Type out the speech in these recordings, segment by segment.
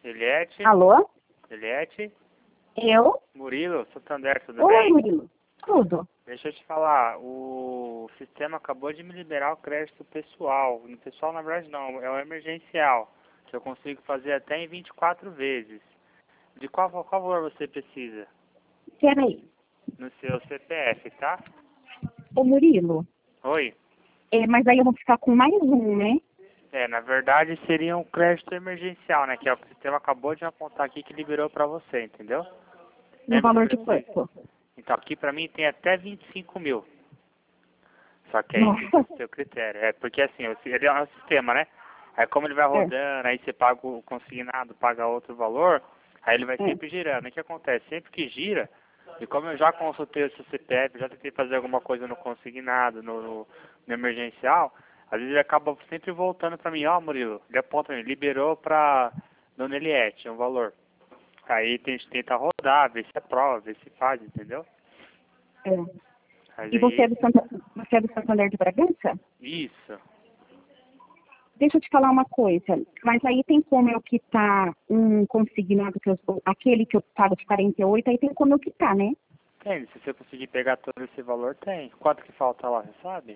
Eliette? Alô? Eliette? Eu? Murilo, Santander, tudo Oi, bem? Murilo. Tudo. Deixa eu te falar, o sistema acabou de me liberar o crédito pessoal. No pessoal, na verdade, não, é o emergencial, que eu consigo fazer até em 24 vezes. De qual valor você precisa? Peraí. No seu CPF, tá? Ô, Murilo, Oi? mas aí eu vou ficar com mais um, né? Na verdade seria um crédito emergencial, né? Que é o que o sistema acabou de apontar aqui que liberou pra você, entendeu? No Lembra que valor eu de falei? quanto? Então aqui pra mim tem até 25 mil. Só que aí fica Nossa. o seu critério. É porque assim, ele é um sistema, né? Aí como ele vai É, rodando, aí você paga o consignado, paga outro valor, aí ele vai é. sempre girando. O que acontece? Sempre que gira, e como eu já consultei o seu CPF, já tentei fazer alguma coisa no consignado, no emergencial, às vezes ele acaba sempre voltando pra mim, ó Murilo, ele aponta pra mim, liberou pra Dona Eliette um valor. Aí a gente tenta rodar, ver se aprova, ver se faz, entendeu? É. Mas E você aí, você é do Santander de Bragança? isso. Deixa eu te falar uma coisa. Mas aí tem como eu quitar um consignado, aquele que eu pago de 48, aí tem como eu quitar, né? Tem, se você conseguir pegar todo esse valor, tem. Quanto que falta lá, você sabe?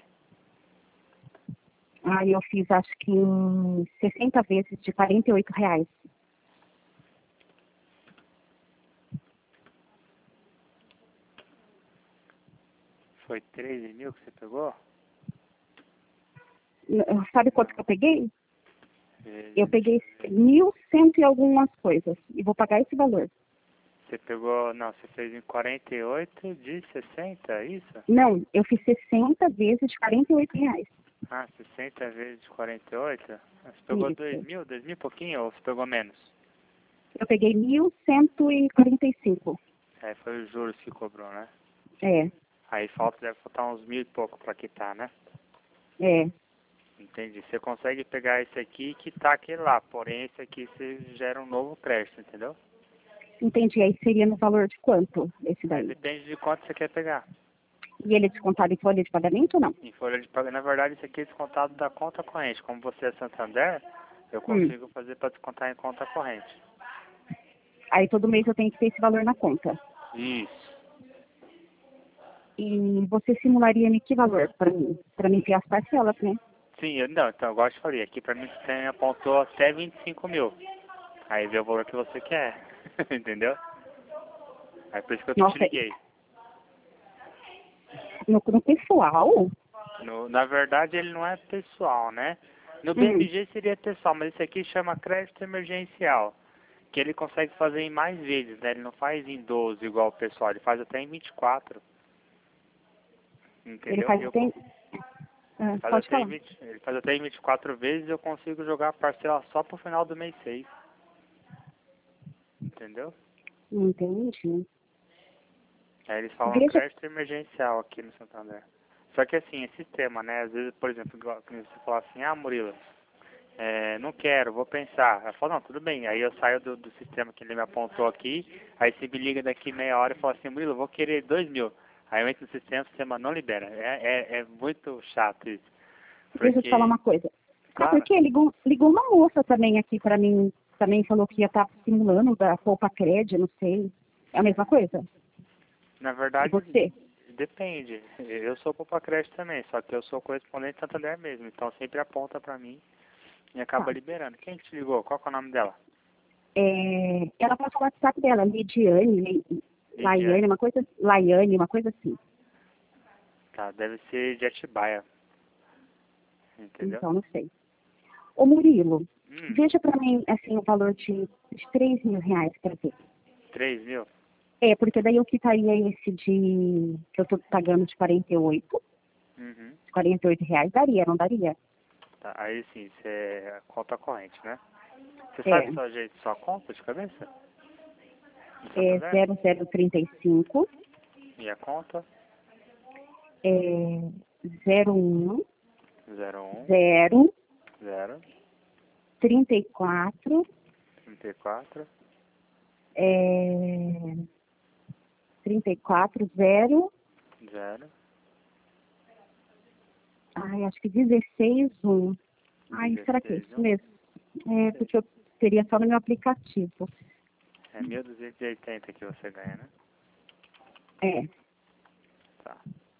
Aí eu fiz acho que em 60 vezes de R$ 48. Foi 13 mil que você pegou? Sabe quanto que eu peguei? Eu Vezes, peguei 1.100 e algumas coisas. E vou pagar esse valor. você pegou, não, você fez em 48 de 60, é isso? Não, eu fiz 60 vezes de R$ 48. Ah, 60 vezes 48? Você pegou Isso. 2 mil e pouquinho ou você pegou menos? Eu peguei 1.145. É, foi os juros que cobrou, né? É, Aí deve faltar uns mil e pouco pra quitar, né? é. Entendi. Você consegue pegar esse aqui e quitar aquele lá, porém esse aqui você gera um novo crédito, entendeu? Entendi. Aí seria no valor de quanto esse Aí daí? depende de quanto você quer pegar. E ele é descontado em folha de pagamento ou não? Em folha de pagamento, na verdade, isso aqui é descontado da conta corrente. Como você é Santander, eu Hum. consigo fazer para descontar em conta corrente. Aí todo mês eu tenho que ter esse valor na conta. Isso. E você simularia-me que valor para mim? Para mim ter as parcelas, né? Sim, não, então, igual eu te falei, aqui pra mim você apontou até 25 mil. Aí vê o valor que você quer, entendeu? Aí por isso que eu te Nossa, liguei. no pessoal? Na verdade, ele não é pessoal, né? No Hum. BMG seria pessoal, mas esse aqui chama crédito emergencial. Que ele consegue fazer em mais vezes, né? Ele não faz em 12 igual o pessoal, ele faz até em 24, Ele entendeu? faz até. Ah, pode falar. Ele faz até em 24 vezes e eu consigo jogar a parcela só pro final do mês 6, entendeu? Entendi. Aí eles falam Veja. crédito emergencial aqui no Santander. Só que assim, é sistema, né? Às vezes, por exemplo, quando você fala assim, ah, Murilo, não quero, vou pensar. Eu falo, não, tudo bem. Aí eu saio do sistema que ele me apontou aqui, aí você me liga daqui meia hora e fala assim, Murilo, eu vou querer 2 mil. Aí eu entro no sistema, o sistema não libera. É muito chato isso. Deixa eu te falar Porque, uma coisa. Sabe por claro, quê? Ligou uma moça também aqui para mim. Também falou que ia estar simulando da Poupa Cred, não sei. É a mesma coisa? na E verdade, você? depende. Eu sou Poupa Crédito também, só que eu sou correspondente Santander mesmo. Então sempre aponta pra mim e acaba Tá. liberando. Quem que te ligou? Qual que é o nome dela? Ela passou o WhatsApp dela, Lidiane. Laiane, uma coisa assim. Tá, deve ser de Atibaia. Entendeu? Então, não sei. Ô Murilo, Hum, veja para mim, assim, o valor de R$ 3.000 para ver. 3 mil? Porque daí eu quitaria esse que eu estou pagando de 48, Uhum. R$ 48, daria, não daria? Tá, aí sim, você é conta corrente, né? Você sabe É, sua conta de cabeça? No é Santander? 0035, E a conta? é 01, 01 0, 0 34, 34 é, 34, 0, 0 ai, acho que 16, 1. Ai, será que é 16 isso 1. mesmo? Não Porque sei. Seria só no meu aplicativo. É 1.280 que você ganha, né? É. Tá.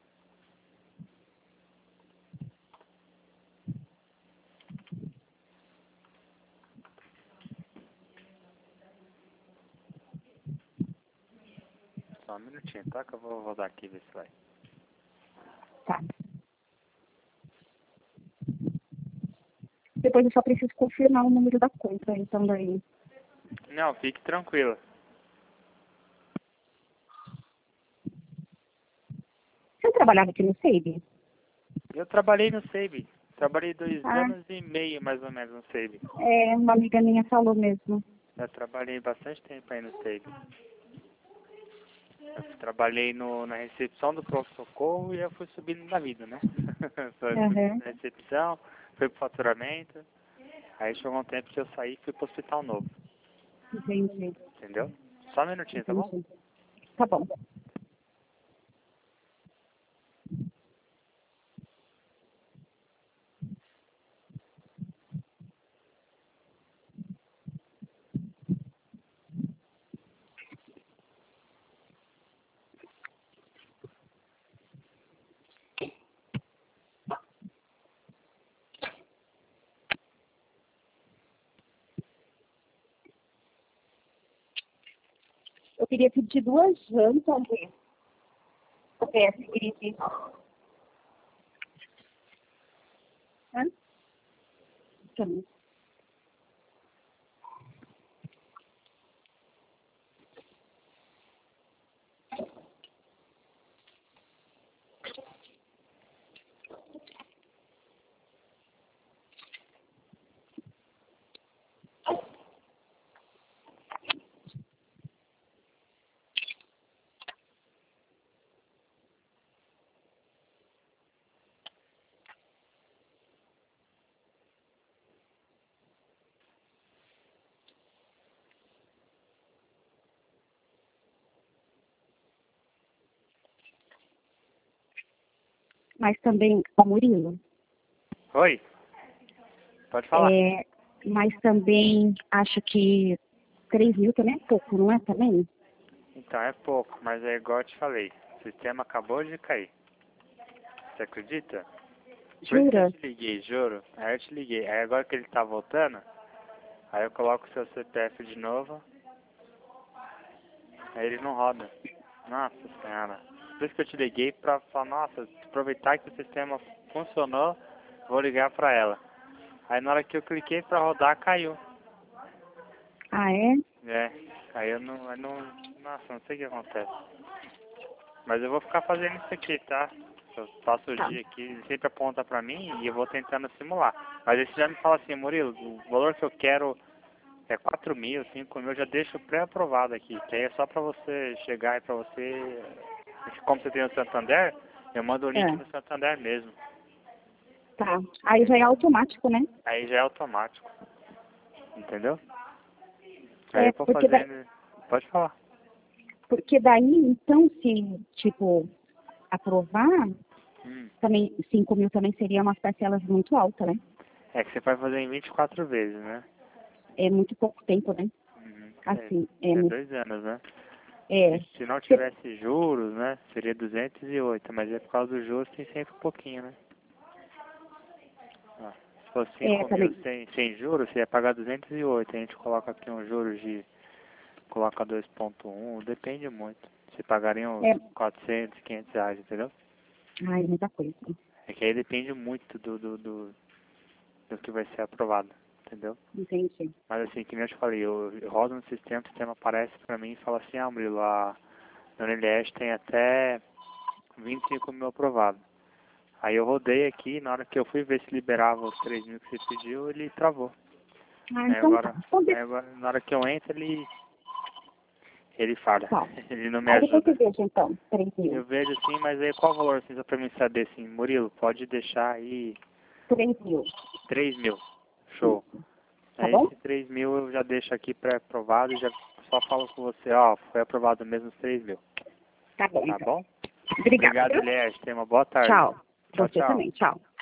Só um minutinho, tá? Que eu vou rodar aqui e ver se vai. Tá. Depois eu só preciso confirmar o número da conta, então daí. Não, fique tranquila. Você trabalhava aqui no SEIB? Eu trabalhei no SEIB. Trabalhei 2 Ah, anos e meio, mais ou menos, no SEIB. é, uma amiga minha falou mesmo. Eu trabalhei bastante tempo aí no SEIB. Eu trabalhei na recepção do pronto-socorro e eu fui subindo na vida, né? Fui Aham, na recepção, fui pro faturamento. Aí chegou um tempo que eu saí e fui pro hospital novo. entendi, Entendeu? Só um minutinho, tá bom? entendi. Tá bom. Eu queria pedir 2 jantas de PS, Grid. Hã? Também. Mas também, ó, Murilo, Oi, pode falar. mas também acho que 3 mil também é pouco, não é também? Então, é pouco, mas é igual eu te falei. O sistema acabou de cair. Você acredita? Por isso que eu Jura? te liguei, juro. Aí eu te liguei. Aí agora que ele tá voltando, aí eu coloco o seu CPF de novo. Aí ele não roda. Nossa senhora. Por isso que eu te liguei pra falar, nossa, aproveitar que o sistema funcionou, vou ligar pra ela. Aí na hora que eu cliquei pra rodar, caiu. Ah, é? É, aí nossa, não sei o que acontece. Mas eu vou ficar fazendo isso aqui, tá? Eu passo o Tá. dia aqui, ele sempre aponta pra mim e eu vou tentando simular. Mas aí você já me fala assim, Murilo, o valor que eu quero é 4 mil, 5 mil, eu já deixo pré-aprovado aqui. Que aí é só pra você chegar e pra você... Como você tem o Santander, eu mando o link É, no Santander mesmo. tá. Aí já é automático, né? Aí já é automático, entendeu? Aí É, eu vou porque, fazendo... Pode falar. porque daí, então, se, tipo, aprovar, Hum. também 5 mil também seria umas parcelas muito altas, né? É que você vai fazer em 24 vezes, né? É muito pouco tempo, né? Uhum. Assim, É 2 anos, né? é, Se não cê- tivesse juros, né? Seria 208, mas é por causa dos juros tem sempre um pouquinho, né? Ó, se fosse 5 mil também, sem juros, você ia pagar 208. A gente coloca aqui uns juros de... Coloca 2,1, depende muito. Você pagaria uns é, 400, 500 reais, entendeu? ai, muita coisa. É que aí depende muito do que vai ser aprovado, entendeu? Entendi. Mas assim, que nem eu te falei, eu rodo no sistema, o sistema aparece pra mim e fala assim, ah, Murilo, a Dona Eliette tem até 25 mil aprovado. Aí eu rodei aqui, na hora que eu fui ver se liberava os 3 mil que você pediu, ele travou. Ah, Aí então tá. agora, Então, aí agora na hora que eu entro, ele falha. tá. Ele não me Aí depois você ajuda. veja, então, 3 mil. Eu vejo assim, mas aí qual o valor assim, só pra mim saber assim, Murilo, pode deixar aí 3 mil. 3 mil. Show. Isso. Tá Aí bom? esse 3 mil eu já deixo aqui pré-aprovado e já só falo com você, ó, foi aprovado mesmo os 3 mil. Tá bom, Tá então. bom? Obrigada, Obrigado, viu? Elias. Tenha uma boa tarde. Tchau. Tchau, Você tchau. também. Tchau.